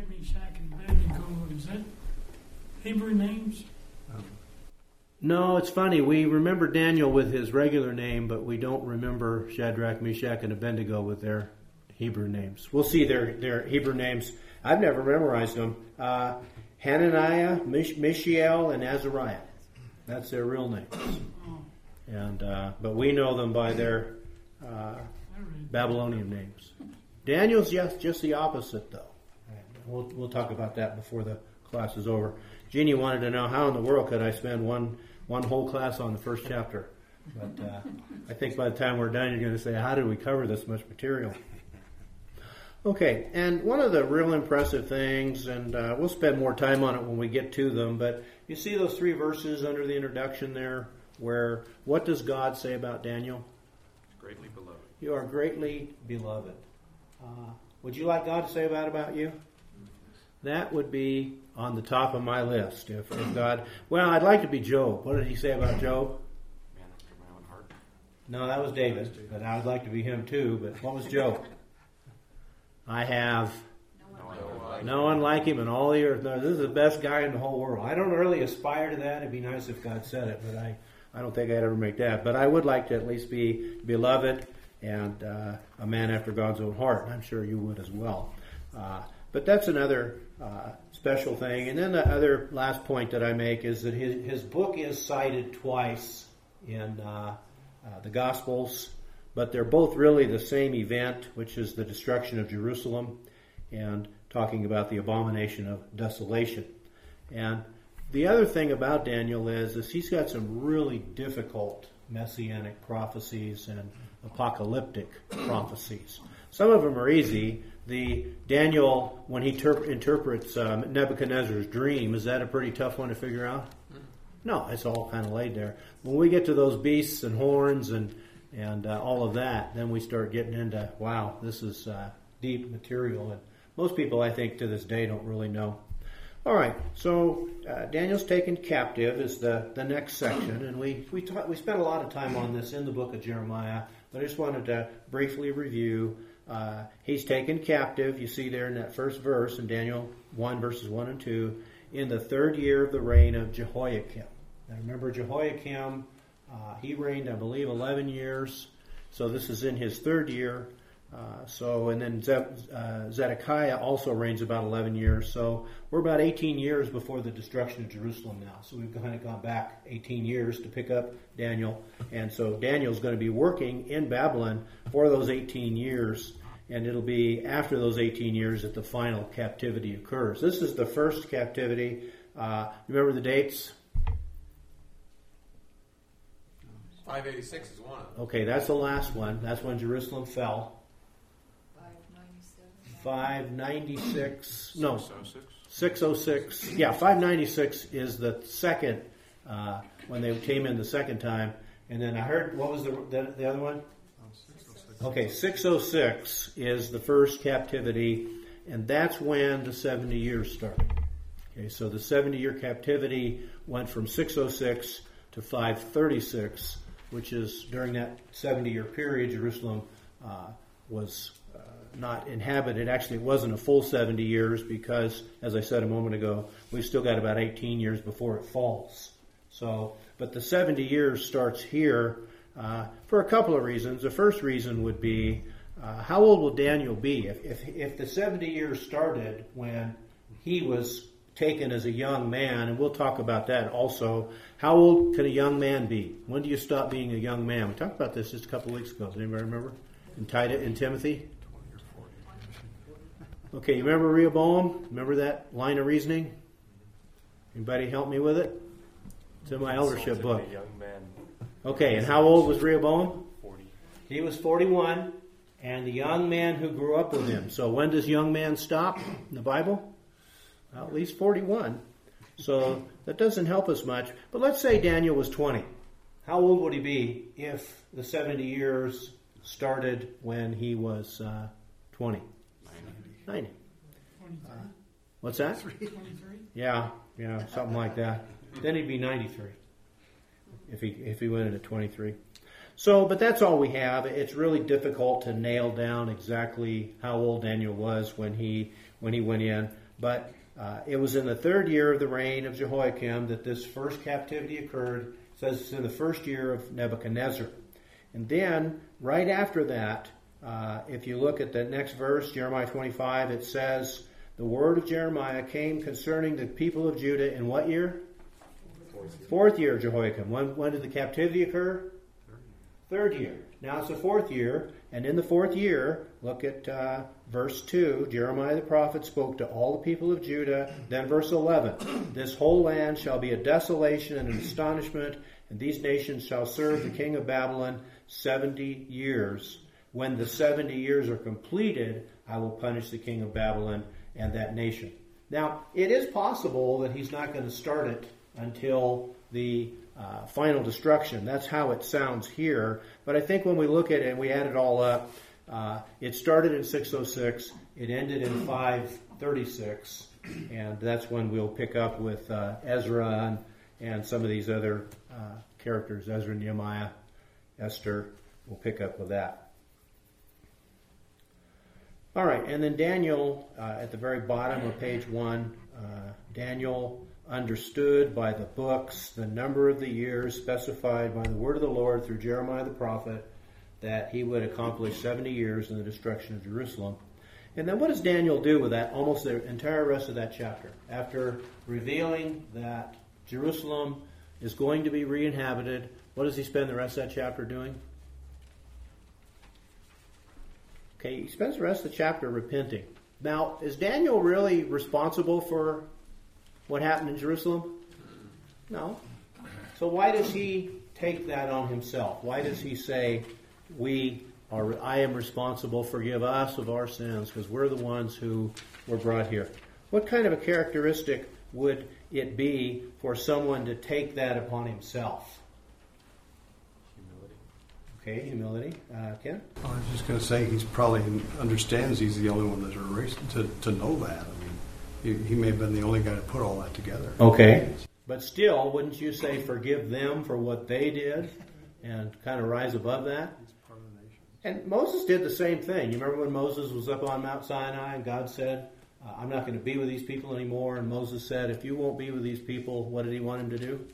Shadrach, Meshach, and Abednego, is that Hebrew names? No, it's funny. We remember Daniel with his regular name, but we don't remember Shadrach, Meshach, and Abednego with their Hebrew names. We'll see their Hebrew names. I've never memorized them. Hananiah, Mishael, and Azariah. That's their real names. And but we know them by their Babylonian names. Daniel's just the opposite, though. We'll talk about that before the class is over. Jeannie wanted to know how in the world could I spend one whole class on the first chapter. But I think by the time we're done, you're going to say, how did we cover this much material? Okay, and one of the real impressive things, and we'll spend more time on it when we get to them, but you see those 3 verses under the introduction there, where what does God say about Daniel? Greatly beloved. You are greatly beloved. Would you like God to say that about you? That would be on the top of my list. If God, well, I'd like to be Job. What did he say about Job? Man after my own heart. No, that was David, but I would like to be him too. But what was Job? I have no one like him in all the earth. No, this is the best guy in the whole world. I don't really aspire to that. It'd be nice if God said it, but I don't think I'd ever make that. But I would like to at least be beloved and a man after God's own heart. And I'm sure you would as well. But that's another special thing. And then the other last point that I make is that his book is cited twice in the Gospels. But they're both really the same event, which is the destruction of Jerusalem and talking about the abomination of desolation. And the other thing about Daniel is he's got some really difficult messianic prophecies and apocalyptic prophecies. Some of them are easy. The Daniel, when he interprets Nebuchadnezzar's dream, is that a pretty tough one to figure out? No, it's all kind of laid there. When we get to those beasts and horns and all of that, then we start getting into, wow, this is deep material. And most people, I think, to this day don't really know. All right, so Daniel's taken captive is the next section. And we spent a lot of time on this in the book of Jeremiah, but I just wanted to briefly review. He's taken captive, you see there in that first verse in Daniel 1, verses 1 and 2, in the 3rd year of the reign of Jehoiakim. Now remember, Jehoiakim, he reigned, I believe, 11 years. So this is in his 3rd year. And then Zedekiah also reigns about 11 years. So we're about 18 years before the destruction of Jerusalem now. So we've kind of gone back 18 years to pick up Daniel. And so Daniel's going to be working in Babylon for those 18 years. And it'll be after those 18 years that the final captivity occurs. This is the first captivity. Remember the dates? 586 is one of them. Okay, that's the last one. That's when Jerusalem fell. 596. No, 606. Yeah, 596 is the second, when they came in the second time. And then I heard, what was the other one? 606. Okay, 606 is the first captivity, and that's when the 70 years started. Okay, so the 70-year captivity went from 606 to 536, which is during that 70-year period, Jerusalem was not inhabited. Actually, it wasn't a full 70 years because, as I said a moment ago, we've still got about 18 years before it falls. So, but the 70 years starts here for a couple of reasons. The first reason would be, how old will Daniel be? If the 70 years started when he was taken as a young man, and we'll talk about that also, how old can a young man be? When do you stop being a young man? We talked about this just a couple of weeks ago. Does anybody remember? In Timothy? Okay, you remember Rehoboam? Remember that line of reasoning? Anybody help me with it? It's in my eldership book. Okay, and how old was Rehoboam? 40. He was 41, and the young man who grew up with him. So when does young man stop in the Bible? Well, at least 41. So that doesn't help us much. But let's say Daniel was 20. How old would he be if the 70 years started when he was 20? 90. What's that? 23? Yeah, something like that. Then he'd be 93 if he went into 23. So, but that's all we have. It's really difficult to nail down exactly how old Daniel was when he went in. But it was in the 3rd year of the reign of Jehoiakim that this first captivity occurred. It says it's in the 1st year of Nebuchadnezzar. And then, right after that, if you look at the next verse, Jeremiah 25, it says, the word of Jeremiah came concerning the people of Judah in what year? 4th year of Jehoiakim. When did the captivity occur? 3rd year. Now it's the 4th year, and in the 4th year, look at verse 2, Jeremiah the prophet spoke to all the people of Judah. Then verse 11, this whole land shall be a desolation and an astonishment, and these nations shall serve the king of Babylon 70 years. When the 70 years are completed, I will punish the king of Babylon and that nation. Now, it is possible that he's not going to start it until the final destruction. That's how it sounds here. But I think when we look at it and we add it all up, it started in 606, it ended in 536, and that's when we'll pick up with Ezra and some of these other characters, Ezra, Nehemiah, Esther. We'll pick up with that. All right, and then Daniel, at the very bottom of page 1, Daniel understood by the books the number of the years specified by the word of the Lord through Jeremiah the prophet that he would accomplish 70 years in the destruction of Jerusalem. And then what does Daniel do with that, almost the entire rest of that chapter? After revealing that Jerusalem is going to be re-inhabited, what does he spend the rest of that chapter doing? Okay, he spends the rest of the chapter repenting. Now, is Daniel really responsible for what happened in Jerusalem? No. So why does he take that on himself? Why does he say, I am responsible, forgive us of our sins, because we're the ones who were brought here? What kind of a characteristic would it be for someone to take that upon himself? Okay, humility. Ken? I was just going to say he's probably understands he's the only one that's erased to know that. I mean, he may have been the only guy to put all that together. Okay. But still, wouldn't you say forgive them for what they did and kind of rise above that? He's part of the nation. And Moses did the same thing. You remember when Moses was up on Mount Sinai and God said, I'm not going to be with these people anymore. And Moses said, if you won't be with these people, what did he want him to do?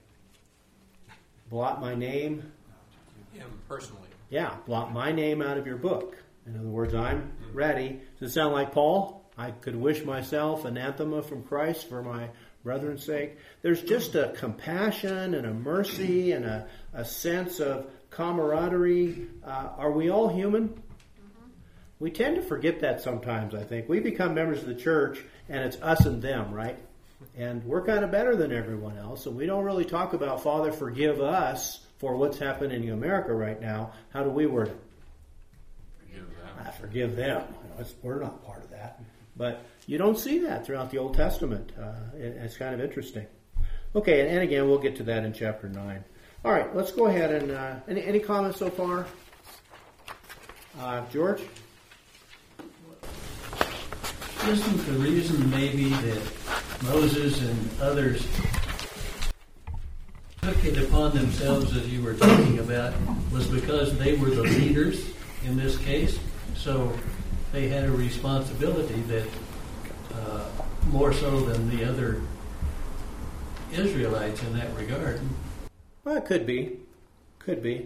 Blot my name. Him personally. Yeah, blot my name out of your book. In other words, I'm ready. Does it sound like Paul? I could wish myself anathema from Christ for my brethren's sake. There's just a compassion and a mercy and a sense of camaraderie. Are we all human? We tend to forget that sometimes, I think. We become members of the church, and it's us and them, right? And we're kind of better than everyone else, so we don't really talk about, Father, forgive us for what's happening in America right now. How do we word it? Forgive them. Forgive them. We're not part of that. But you don't see that throughout the Old Testament. It's kind of interesting. Okay, and again, we'll get to that in chapter 9. All right, let's go ahead and... any comments so far? George? Isn't the reason maybe that Moses and others took it upon themselves, as you were talking about, was because they were the leaders in this case? So they had a responsibility that more so than the other Israelites in that regard. Well, it could be. Could be.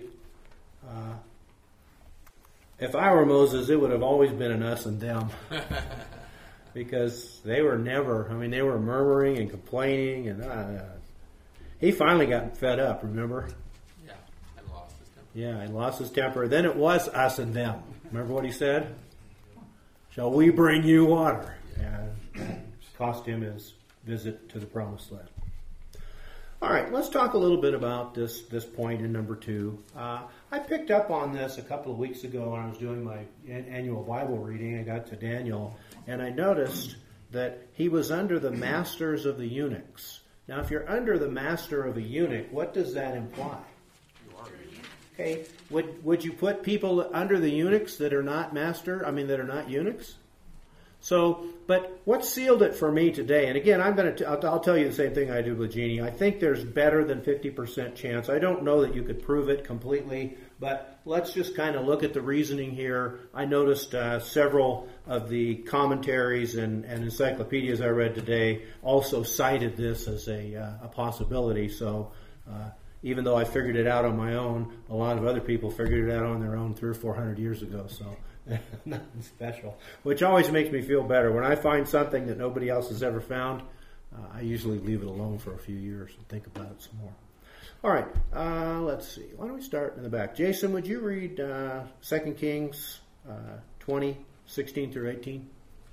If I were Moses, it would have always been an us and them. Because they were they were murmuring and complaining. And he finally got fed up, remember? Yeah, and lost his temper. Yeah, and lost his temper. Then it was us and them. Remember what he said? Shall we bring you water? And that cost him his visit to the promised land. All right, let's talk a little bit about this point in number 2. I picked up on this a couple of weeks ago when I was doing my annual Bible reading. I got to Daniel, and I noticed that he was under the masters of the eunuchs. Now, if you're under the master of a eunuch, what does that imply? You are. Okay, would you put people under the eunuchs that are not that are not eunuchs? So, but what sealed it for me today, and again, I'll tell you the same thing I did with Jeannie. I think there's better than 50% chance. I don't know that you could prove it completely, but let's just kind of look at the reasoning here. I noticed several of the commentaries and encyclopedias I read today also cited this as a possibility. So even though I figured it out on my own, a lot of other people figured it out on their own 300 or 400 years ago. So nothing special, which always makes me feel better. When I find something that nobody else has ever found, I usually leave it alone for a few years and think about it some more. All right, let's see. Why don't we start in the back? Jason, would you read 2 Kings 20, 16 through 18?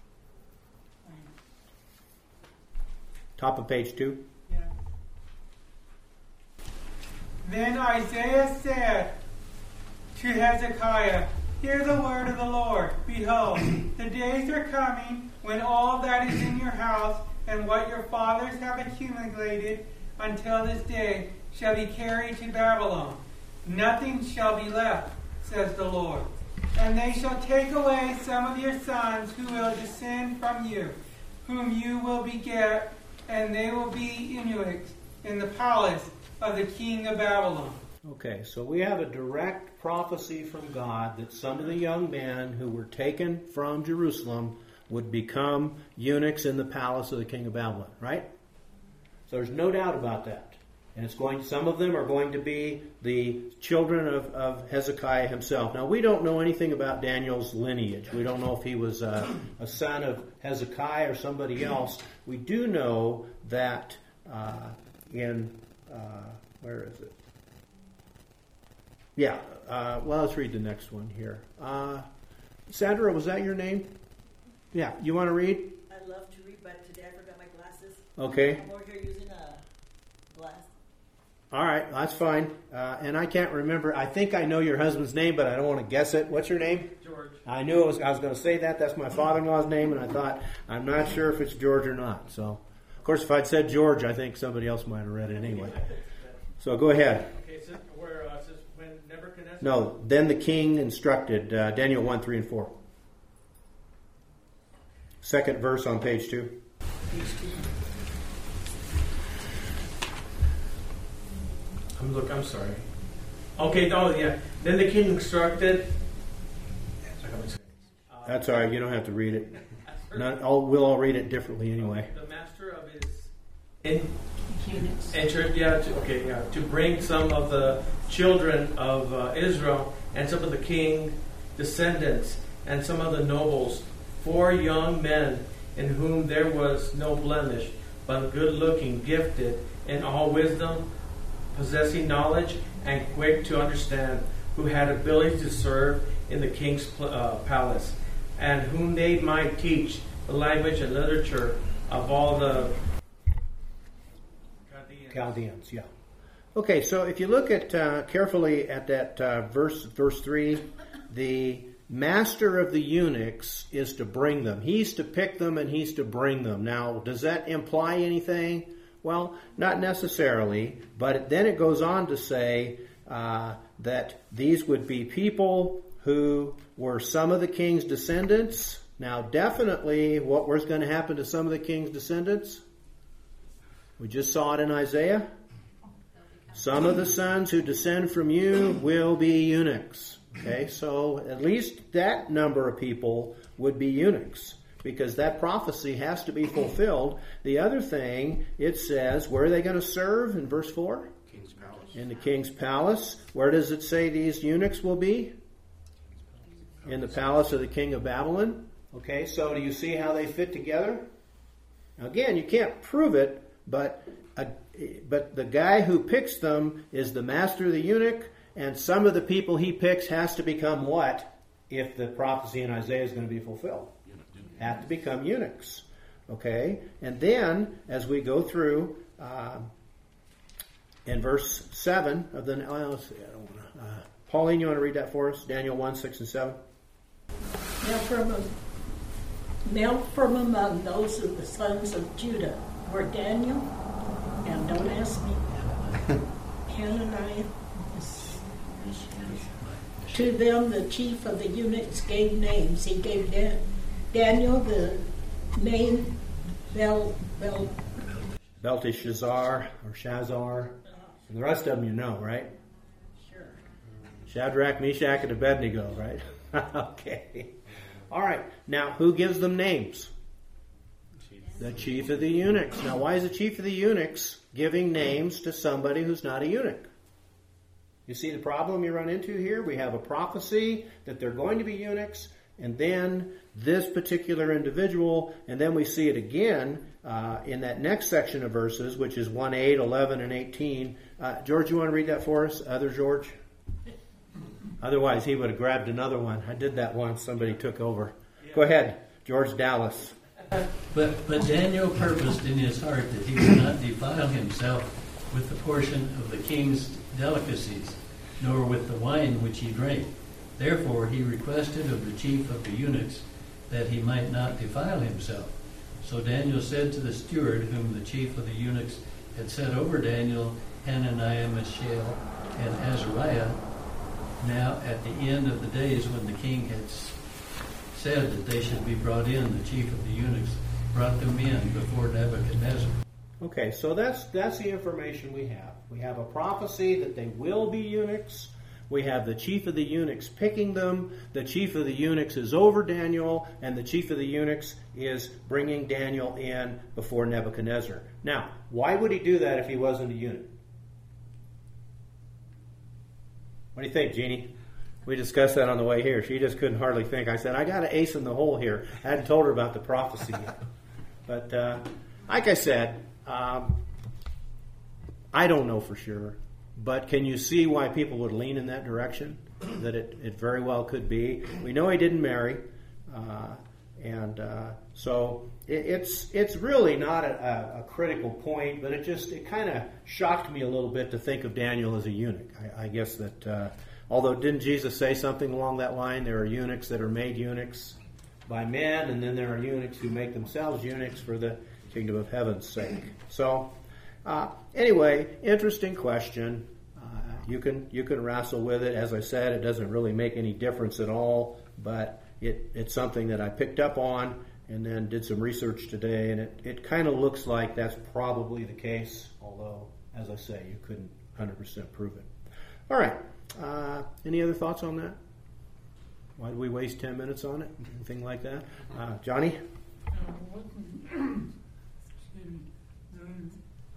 Top of page 2. Yeah. Then Isaiah said to Hezekiah, "Hear the word of the Lord. Behold, the days are coming when all that is in your house and what your fathers have accumulated until this day shall be carried to Babylon. Nothing shall be left, says the Lord. And they shall take away some of your sons who will descend from you, whom you will beget, and they will be eunuchs in the palace of the king of Babylon." Okay, so we have a direct prophecy from God that some of the young men who were taken from Jerusalem would become eunuchs in the palace of the king of Babylon, right? So there's no doubt about that. And some of them are going to be the children of Hezekiah himself. Now, we don't know anything about Daniel's lineage. We don't know if he was a son of Hezekiah or somebody else. We do know that where is it? Yeah, well, let's read the next one here. Sandra, was that your name? Yeah, you want to read? I'd love to read, but today I forgot my glasses. Okay. I'm over here using a glass. All right, that's fine. And I can't remember. I think I know your husband's name, but I don't want to guess it. What's your name? George. I knew I was going to say that. That's my father-in-law's name, and I thought, I'm not sure if it's George or not. So, of course, if I'd said George, I think somebody else might have read it anyway. So go ahead. Okay, so says when Nebuchadnezzar... No, then the king instructed, Daniel 1, 3, and 4. Second verse on page 2. I'm sorry. Okay, yeah. Then the king instructed... That's all right. You don't have to read it. We'll all read it differently anyway. The master of his... to bring some of the children of Israel and some of the king descendants and some of the nobles, 4 young men in whom there was no blemish, but good-looking, gifted in all wisdom, possessing knowledge, and quick to understand, who had ability to serve in the king's palace, and whom they might teach the language and literature of all the Chaldeans, yeah. Okay, so if you look at carefully at that verse 3, the master of the eunuchs is to bring them. He's to pick them and he's to bring them. Now, does that imply anything? Well, not necessarily, but then it goes on to say that these would be people who were some of the king's descendants. Now, definitely, what was going to happen to some of the king's descendants? We just saw it in Isaiah. Some of the sons who descend from you will be eunuchs. Okay, so at least that number of people would be eunuchs, because that prophecy has to be fulfilled. The other thing, it says, where are they going to serve in verse 4? King's palace. In the king's palace. Where does it say these eunuchs will be? In the palace of the king of Babylon. Okay, so do you see how they fit together? Now again, you can't prove it, but the guy who picks them is the master of the eunuch, and some of the people he picks has to become what if the prophecy in Isaiah is going to be fulfilled? Have to become eunuchs. Okay? And then, as we go through, in verse 7 of the... let's see, I don't want to... Pauline, you want to read that for us? Daniel 1, 6 and 7. Now from among those of the sons of Judah were Daniel, and don't ask me, Hananiah. To them the chief of the eunuchs gave names. He gave Daniel the name Belteshazzar or Shazar. And the rest of them you know, right? Sure. Shadrach, Meshach, and Abednego, right? Okay. All right. Now, who gives them names? The chief of the eunuchs. Now, why is the chief of the eunuchs giving names to somebody who's not a eunuch? You see the problem you run into here? We have a prophecy that they're going to be eunuchs, and then this particular individual, and then we see it again in that next section of verses, which is 1, 8, 11, and 18. George, you want to read that for us? Other George? Otherwise, he would have grabbed another one. I did that once. Somebody took over. Go ahead, George Dallas. But Daniel purposed in his heart that he would not defile himself with the portion of the king's delicacies, nor with the wine which he drank. Therefore he requested of the chief of the eunuchs that he might not defile himself. So Daniel said to the steward, whom the chief of the eunuchs had set over Daniel, Hananiah, Mishael, and Azariah, now at the end of the days when the king had said that they should be brought in, the chief of the eunuchs brought them in before Nebuchadnezzar. Okay, so that's the information we have. We have a prophecy that they will be eunuchs. We have the chief of the eunuchs picking them. The chief of the eunuchs is over Daniel, and the chief of the eunuchs is bringing Daniel in before Nebuchadnezzar. Now, why would he do that if he wasn't a eunuch? What do you think, Jeannie? We discussed that on the way here. She just couldn't hardly think. I said, I got an ace in the hole here. I hadn't told her about the prophecy yet. But like I said, I don't know for sure. But can you see why people would lean in that direction? That it very well could be. We know he didn't marry. So it's really not a critical point, but it kind of shocked me a little bit to think of Daniel as a eunuch. I guess that, although didn't Jesus say something along that line? There are eunuchs that are made eunuchs by men, and then there are eunuchs who make themselves eunuchs for the kingdom of heaven's sake. So anyway, interesting question. You can wrestle with it. As I said, it doesn't really make any difference at all, but it's something that I picked up on and then did some research today, and it kind of looks like that's probably the case, although, as I say, you couldn't 100% prove it. All right. Any other thoughts on that? Why did we waste 10 minutes on it? Anything like that? Johnny? Wasn't the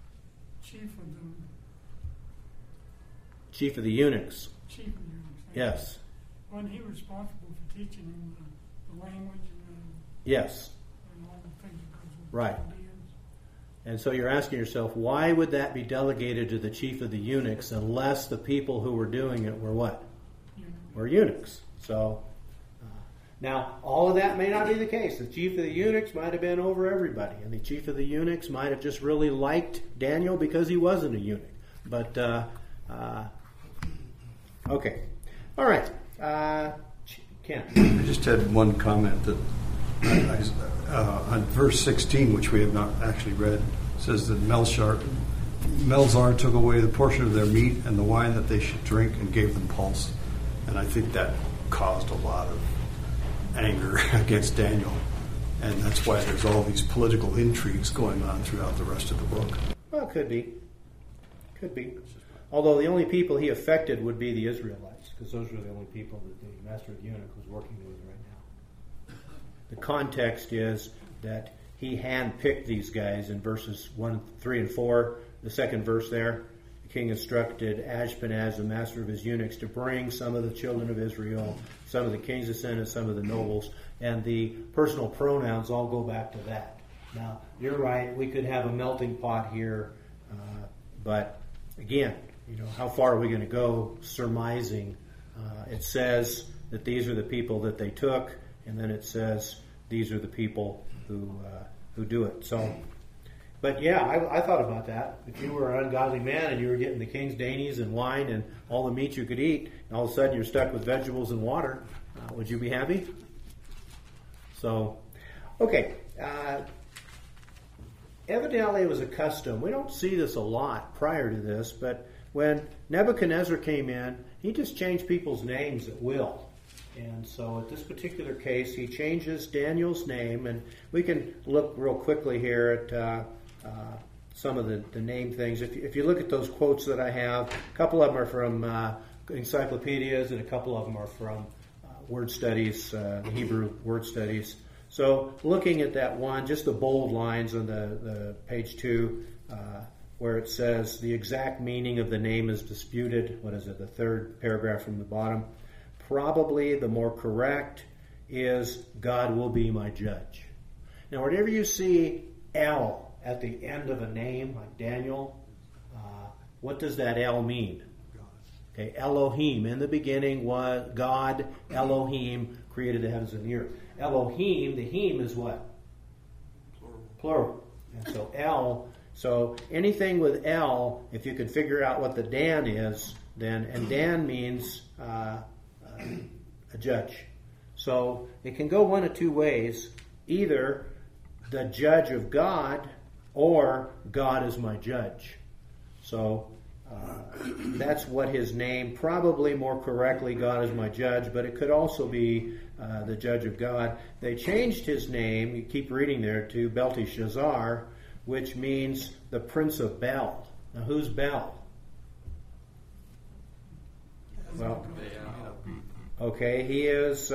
Chief of the eunuchs. Chief of the eunuchs. Yes. Wasn't he responsible for teaching him the language Yes. and all the things that goes with Right. ideas? And so you're asking yourself, why would that be delegated to the chief of the eunuchs unless the people who were doing it were what? Were eunuchs. So, now, all of that may not be the case. The chief of the eunuchs might have been over everybody, and the chief of the eunuchs might have just really liked Daniel because he wasn't a eunuch. But, okay. All right. Ken. I just had one comment that on verse 16, which we have not actually read, says that Melzar took away the portion of their meat and the wine that they should drink and gave them pulse. And I think that caused a lot of anger against Daniel. And that's why there's all these political intrigues going on throughout the rest of the book. Well, it could be. Could be. Although the only people he affected would be the Israelites, because those were the only people that the master of the eunuch was working with right now. The context is that he handpicked these guys in verses 1, 3, and 4. The second verse there, the king instructed Ashpenaz, the master of his eunuchs, to bring some of the children of Israel, some of the king's descendants, some of the nobles, and the personal pronouns all go back to that. Now, you're right, we could have a melting pot here, but again, how far are we going to go surmising? It says that these are the people that they took, and then it says these are the people who do it. So, but yeah, I thought about that. If you were an ungodly man and you were getting the king's dainties and wine and all the meat you could eat, and all of a sudden you're stuck with vegetables and water, would you be happy? So, okay. Evidently it was a custom. We don't see this a lot prior to this, but when Nebuchadnezzar came in, he just changed people's names at will. And so at this particular case, he changes Daniel's name, and we can look real quickly here at some of the name things. If you look at those quotes that I have, a couple of them are from encyclopedias, and a couple of them are from word studies, the Hebrew word studies. So looking at that one, just the bold lines on the page 2, where it says the exact meaning of the name is disputed. What is it? The third paragraph from the bottom. Probably the more correct is God will be my judge. Now, whenever you see L at the end of a name, like Daniel, what does that L mean? Okay, Elohim. In the beginning was God, Elohim, created the heavens and the earth. Elohim, the him is what? Plural. And so L, so anything with L, if you could figure out what the Dan is, then, and Dan means a judge. So it can go one of two ways. Either the judge of God, or God is my judge. So that's what his name, probably more correctly, God is my judge, but it could also be the judge of God. They changed his name, you keep reading there, to Belteshazzar, which means the Prince of Bel. Now who's Bel? Well, okay, he is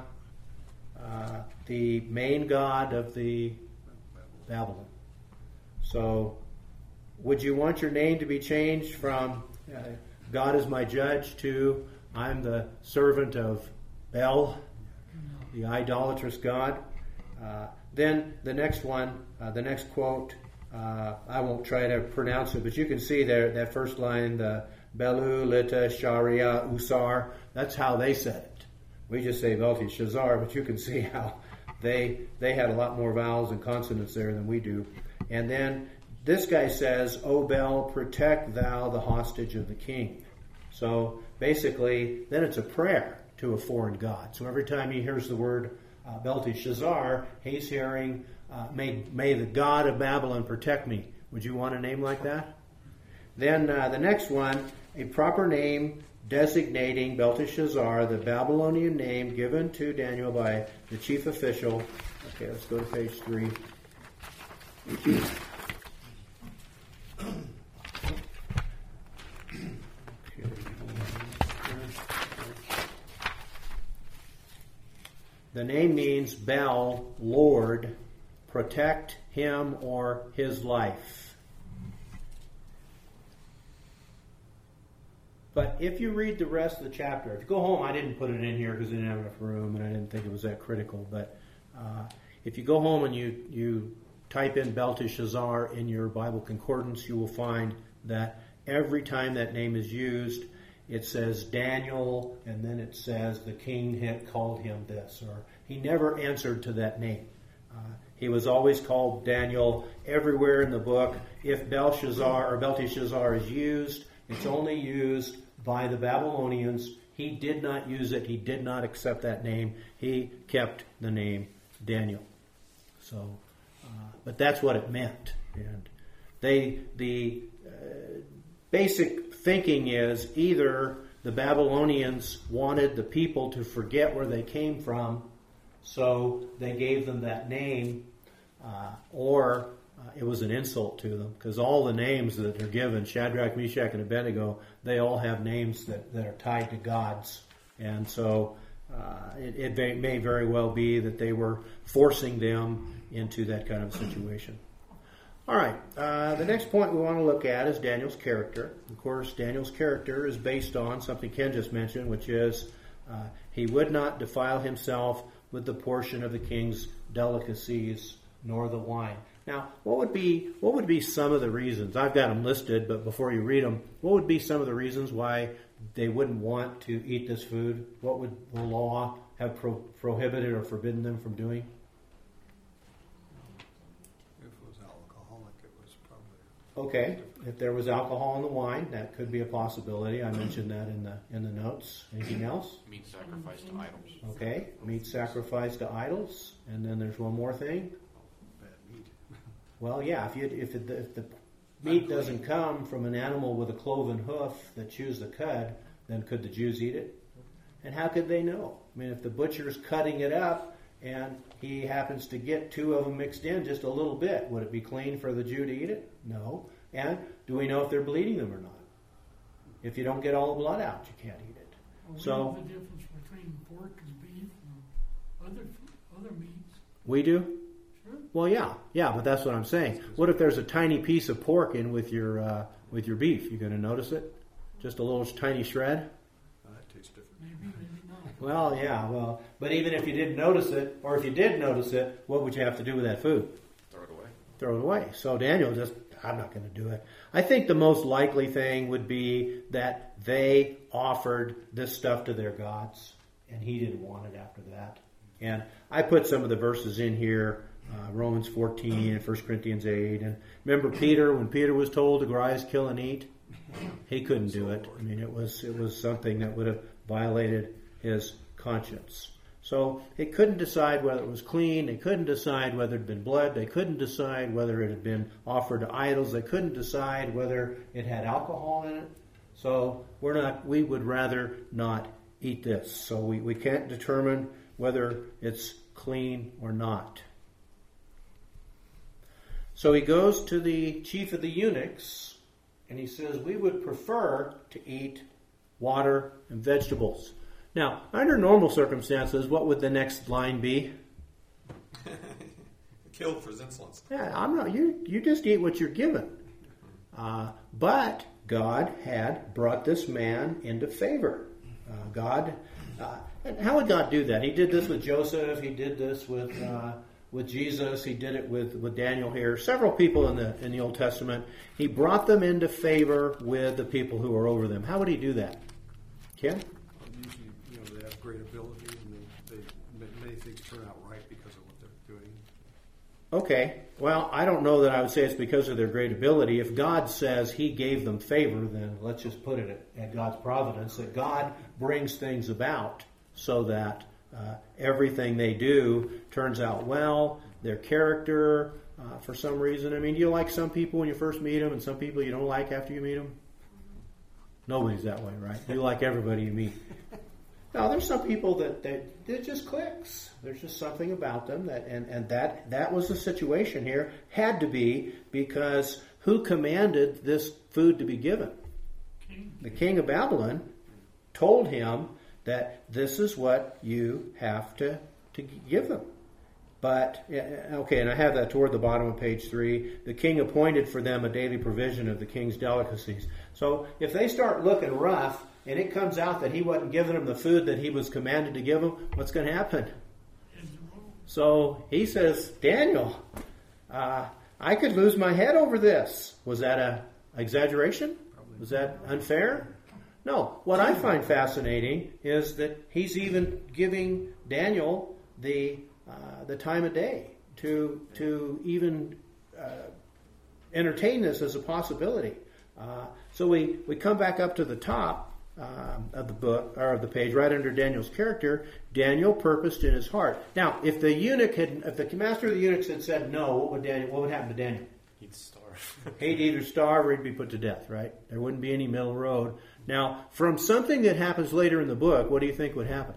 the main god of the Babylon. So would you want your name to be changed from God is my judge to I'm the servant of Bel, the idolatrous god? Then the next one, the next quote, I won't try to pronounce it, but you can see there that first line, the Belu, Lita, Sharia, Usar, that's how they said it. We just say Belteshazzar, but you can see how they had a lot more vowels and consonants there than we do. And then this guy says, O Bel, protect thou the hostage of the king. So basically, then it's a prayer to a foreign god. So every time he hears the word Belteshazzar, he's hearing, may the god of Babylon protect me. Would you want a name like that? Then the next one, a proper name designating Belteshazzar, the Babylonian name given to Daniel by the chief official. Okay, let's go to page 3. The name means Bel, Lord, protect him or his life. But if you read the rest of the chapter, if you go home, I didn't put it in here because I didn't have enough room and I didn't think it was that critical, but if you go home and you type in Belteshazzar in your Bible concordance, you will find that every time that name is used, it says Daniel, and then it says the king had called him this, or he never answered to that name. He was always called Daniel everywhere in the book. If Belshazzar or Belteshazzar is used, it's only used by the Babylonians. He did not use it. He did not accept that name. He kept the name Daniel. So, but that's what it meant. And the basic thinking is either the Babylonians wanted the people to forget where they came from, so they gave them that name, or it was an insult to them, because all the names that are given, Shadrach, Meshach, and Abednego, they all have names that are tied to gods. And so it may very well be that they were forcing them into that kind of situation. All right, the next point we want to look at is Daniel's character. Of course, Daniel's character is based on something Ken just mentioned, which is he would not defile himself with the portion of the king's delicacies nor the wine. Now, what would be some of the reasons? I've got them listed, but before you read them, what would be some of the reasons why they wouldn't want to eat this food? What would the law have prohibited or forbidden them from doing? If it was alcoholic, it was probably... Okay, if there was alcohol in the wine, that could be a possibility. I mentioned that in the notes. Anything else? Meat sacrificed to idols. Okay, meat sacrificed to idols, and then there's one more thing. Bad meat. Well, yeah, if the meat doesn't come from an animal with a cloven hoof that chews the cud, then could the Jews eat it? And how could they know? I mean, if the butcher's cutting it up and he happens to get two of them mixed in just a little bit, would it be clean for the Jew to eat it? No. And do we know if they're bleeding them or not? If you don't get all the blood out, you can't eat it. Well, So, the difference between pork and beef. other meats. We do? Sure. Well, yeah, but that's what I'm saying. What if there's a tiny piece of pork in with your beef? You going to notice it? Just a little tiny shred? That tastes different. Maybe not. Well, yeah, but even if you didn't notice it, or if you did notice it, what would you have to do with that food? Throw it away. Throw it away. So Daniel I'm not going to do it. I think the most likely thing would be that they offered this stuff to their gods, and he didn't want it after that. And I put some of the verses in here, Romans 14 and 1 Corinthians 8. And remember Peter, when Peter was told to rise, kill, and eat? He couldn't do it. I mean, it was something that would have violated his conscience. So they couldn't decide whether it was clean. They couldn't decide whether it had been blood. They couldn't decide whether it had been offered to idols. They couldn't decide whether it had alcohol in it. So we would rather not eat this. So we can't determine whether it's clean or not. So he goes to the chief of the eunuchs and he says, we would prefer to eat water and vegetables. Now, under normal circumstances, what would the next line be? Killed for his insolence. Yeah, you just eat what you're given. But God had brought this man into favor. And how would God do that? He did this with Joseph. He did this with Jesus. He did it with Daniel here. Several people in the Old Testament. He brought them into favor with the people who are over them. How would he do that? Ken? Usually, they have great ability, and many things turn out right because of what they're doing. Okay. Well, I don't know that I would say it's because of their great ability. If God says he gave them favor, then let's just put it at God's providence, that God brings things about so that everything they do turns out well, their character, for some reason. I mean, do you like some people when you first meet them and some people you don't like after you meet them? Nobody's that way, right? You like everybody you meet. No, there's some people that it just clicks. There's just something about them that was the situation here. Had to be, because who commanded this food to be given? The king of Babylon told him that this is what you have to give them. But, okay, and I have that toward the bottom of page 3. The king appointed for them a daily provision of the king's delicacies. So if they start looking rough, and it comes out that he wasn't giving them the food that he was commanded to give them, what's going to happen? So he says, Daniel, I could lose my head over this. Was that an exaggeration? Was that unfair? No. What I find fascinating is that he's giving Daniel the time of day to even entertain this as a possibility. So we come back up to the top of the book, or of the page, right under Daniel's character. Daniel purposed in his heart. Now, if the master of the eunuchs had said no, what would happen to Daniel? He'd starve. He'd either starve or he'd be put to death, right? There wouldn't be any middle road. Now, from something that happens later in the book, what do you think would happen?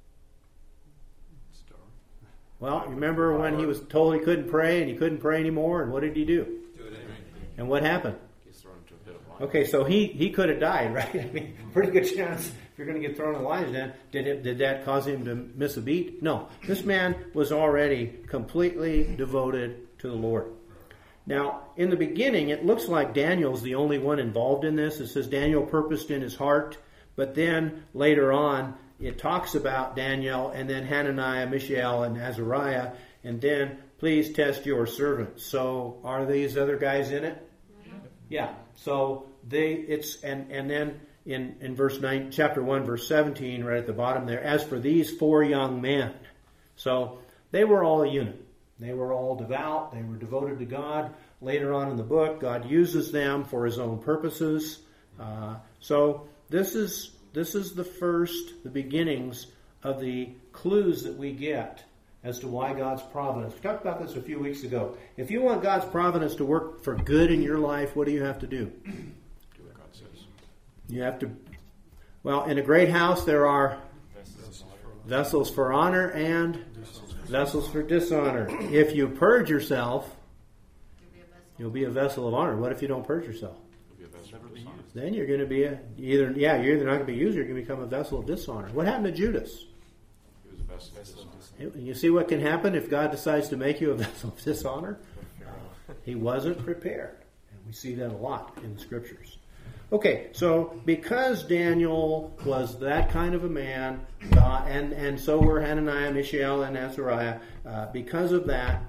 Well, remember when he was told he couldn't pray and he couldn't pray anymore, and what did he do? Do it anyway. And what happened? He's thrown into a pit of lions. Okay, so he could have died, right? I mean, pretty good chance if you're going to get thrown in the lion's den. Did that cause him to miss a beat? No. This man was already completely devoted to the Lord. Now, in the beginning, it looks like Daniel's the only one involved in this. It says Daniel purposed in his heart, but then later on, it talks about Daniel, and then Hananiah, Mishael, and Azariah, and then please test your servants. So are these other guys in it? Yeah. So and then in verse 9, chapter 1, verse 17, right at the bottom there, as for these 4 young men. So they were all a unit. They were all devout. They were devoted to God. Later on in the book, God uses them for his own purposes. So this is the beginnings of the clues that we get as to why God's providence. We talked about this a few weeks ago. If you want God's providence to work for good in your life, what do you have to do? Do what God says. You have to, well, in a great house there are vessels for honor and vessels for dishonor. If you purge yourself, you'll be a vessel of honor. What if you don't purge yourself? Then you're going to be you're either not going to be used or you're going to become a vessel of dishonor. What happened to Judas? He was a Vessel of dishonor. You see what can happen if God decides to make you a vessel of dishonor? He wasn't prepared. And we see that a lot in the scriptures. Okay, so because Daniel was that kind of a man, and so were Hananiah, Mishael, and Azariah, because of that,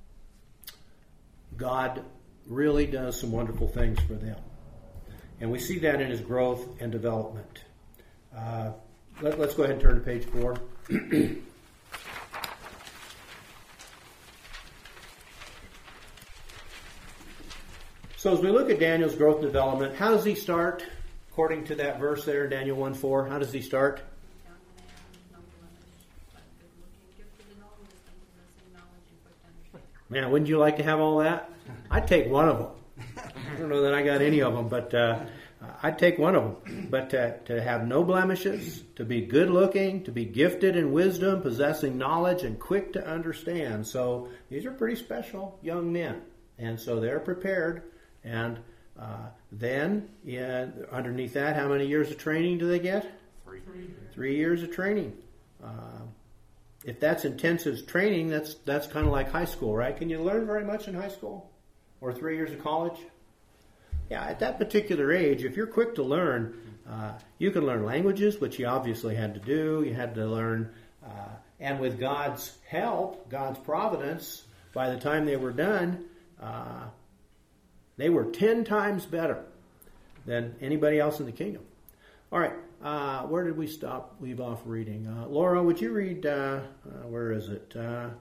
God really does some wonderful things for them. And we see that in his growth and development. Let's go ahead and turn to page 4. So as we look at Daniel's growth and development, how does he start? According to that verse there, Daniel 1:4, how does he start? Man, wouldn't you like to have all that? I'd take one of them. I don't know that I got any of them, but I'd take one of them. But to have no blemishes, to be good looking, to be gifted in wisdom, possessing knowledge, and quick to understand. So these are pretty special young men. And so they're prepared. And then underneath that, how many years of training do they get? 3. 3 years of training. If that's intensive training, that's kind of like high school, right? Can you learn very much in high school? Or 3 years of college? Yeah, at that particular age, if you're quick to learn, you can learn languages, which you obviously had to do. You had to learn, and with God's help, God's providence, by the time they were done, they were 10 times better than anybody else in the kingdom. All right, where did we leave off reading? Laura, would you read, where is it?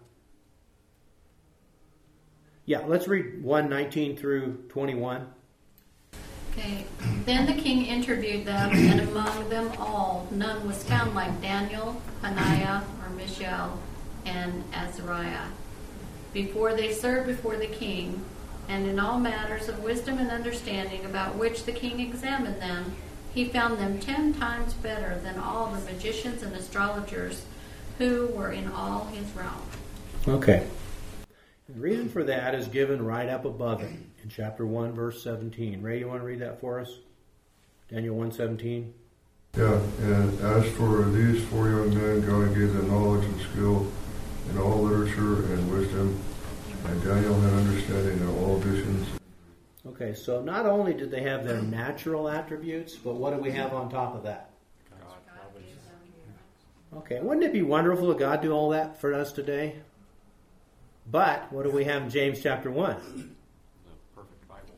Yeah, let's read 1:19 through 21. Okay. Then the king interviewed them, and among them all, none was found like Daniel, Hananiah, or Mishael, and Azariah. Before they served before the king, and in all matters of wisdom and understanding about which the king examined them, he found them 10 times better than all the magicians and astrologers who were in all his realm. Okay. The reason for that is given right up above it in chapter 1, verse 17. Ray, you want to read that for us? Daniel 1:17. Yeah, and as for these 4 young men, God gave them knowledge and skill in all literature and wisdom, and Daniel had understanding in all visions. Okay, so not only did they have their natural attributes, but what do we have on top of that? Okay, wouldn't it be wonderful if God do all that for us today? But what do we have in James chapter 1? The perfect Bible.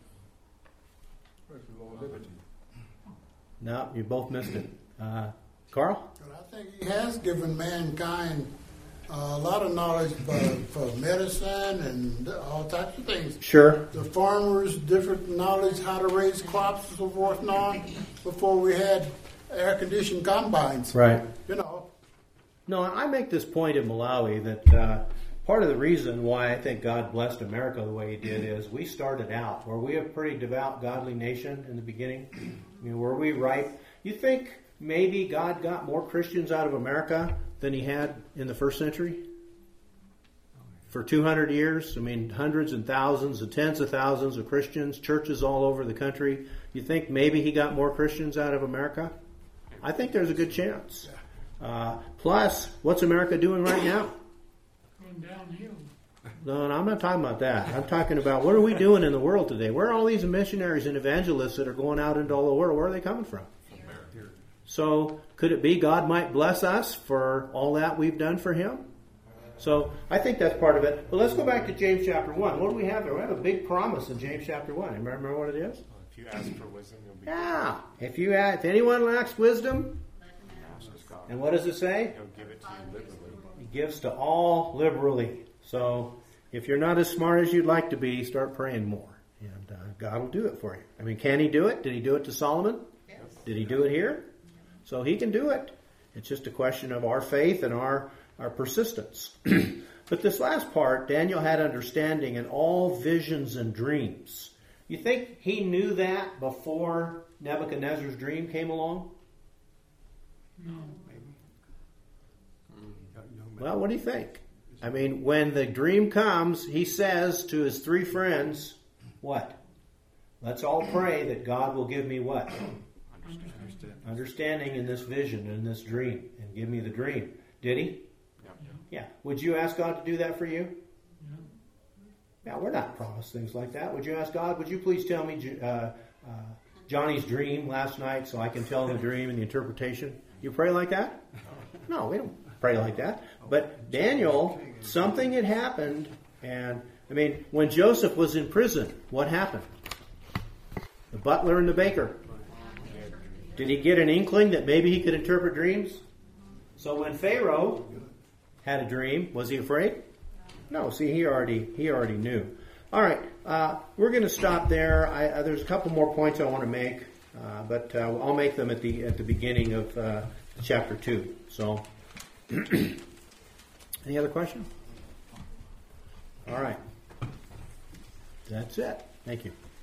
No, you both missed it. Carl? But I think he has given mankind a lot of knowledge for medicine and all types of things. Sure. The farmers, different knowledge how to raise crops and so forth and on before we had air-conditioned combines. Right. You know. No, I make this point in Malawi that part of the reason why I think God blessed America the way he did is we started out, were we a pretty devout, godly nation in the beginning? I mean, were we right? You think maybe God got more Christians out of America than he had in the first century? For 200 years, I mean, hundreds and thousands and tens of thousands of Christians, churches all over the country. You think maybe he got more Christians out of America? I think there's a good chance. Plus, what's America doing right now? Going downhill. No, I'm not talking about that. I'm talking about what are we doing in the world today? Where are all these missionaries and evangelists that are going out into all the world? Where are they coming from? So could it be God might bless us for all that we've done for him? So I think that's part of it. But let's go back to James chapter 1. What do we have there? We have a big promise in James chapter 1. Remember what it is? If you ask for wisdom, you'll be Yeah. If anyone lacks wisdom, and what does it say? He'll give it to you liberally. He gives to all liberally. So if you're not as smart as you'd like to be, start praying more. And God will do it for you. I mean, can he do it? Did he do it to Solomon? Yes. Did he do it here? So he can do it. It's just a question of our faith and our persistence. But this last part, Daniel had understanding in all visions and dreams. You think he knew that before Nebuchadnezzar's dream came along? No. Well, what do you think? I mean, when the dream comes, he says to his 3 friends, what? Let's all pray that God will give me what? Understanding in this vision, in this dream, and give me the dream. Did he? Yeah. Would you ask God to do that for you? Yeah. Yeah, we're not promised things like that. Would you ask God, would you please tell me Johnny's dream last night so I can tell him the dream and the interpretation? You pray like that? No, we don't pray like that. But Daniel, something had happened, and I mean, when Joseph was in prison, what happened? The butler and the baker. Did he get an inkling that maybe he could interpret dreams? So when Pharaoh had a dream, was he afraid? No. See, he already knew. All right, we're going to stop there. There's a couple more points I want to make, but I'll make them at the beginning of chapter 2. So, any other questions? All right, that's it. Thank you.